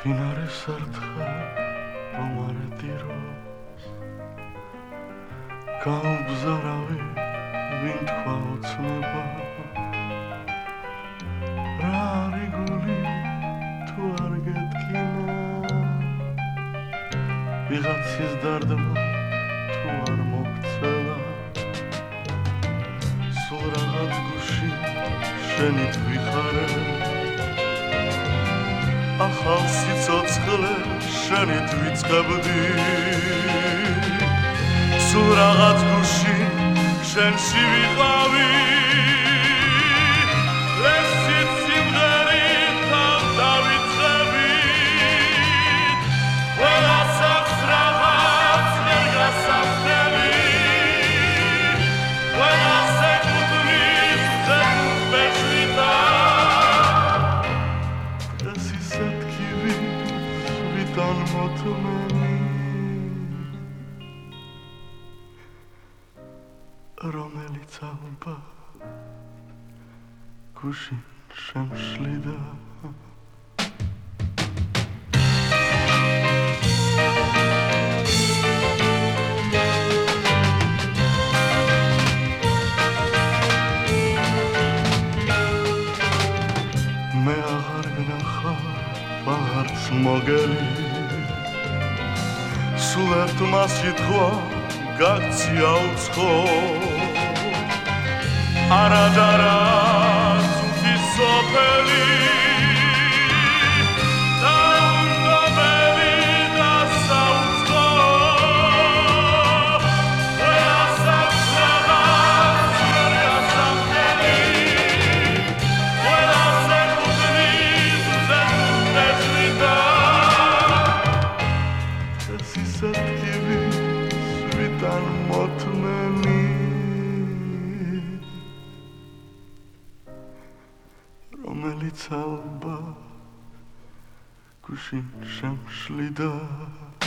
ვინ არის ერთხელ რომ არ დიროს გაუბზარავი ვინ თქვა ოცნება რა არის გული თუ არ გეტკინა ვიღაცის დარდმა თუ არ მოგცელა სულ რაღაც გუში შენით ვიხარე ახალ სიცოცხლე შენით ვიწყებდი სულ რაღაც გუში შენში ვიყავი ლესით სიმღერით თავ დავიწყები ყველას აქვს რაღაც ვერ გასახდები ყველას ეკუთვნის ზედმეტშვილა ვიდან მოთმენი რომელიც ალბა გუშინ შემშლიდა მე აღარ გნახავ აღარც მოგელი სულ ერთმა სიტყვა გაქცია უცხო არადარა ცუდი სოფელი დაუნდობელი და საუცხო ყველას აქვს რაღაც ვერ გასახდელი ყველას ეკუთვნის ზედმეტშვილა ვიდან მოთმენი რომელიც ალბა გუშინ შემშლიდა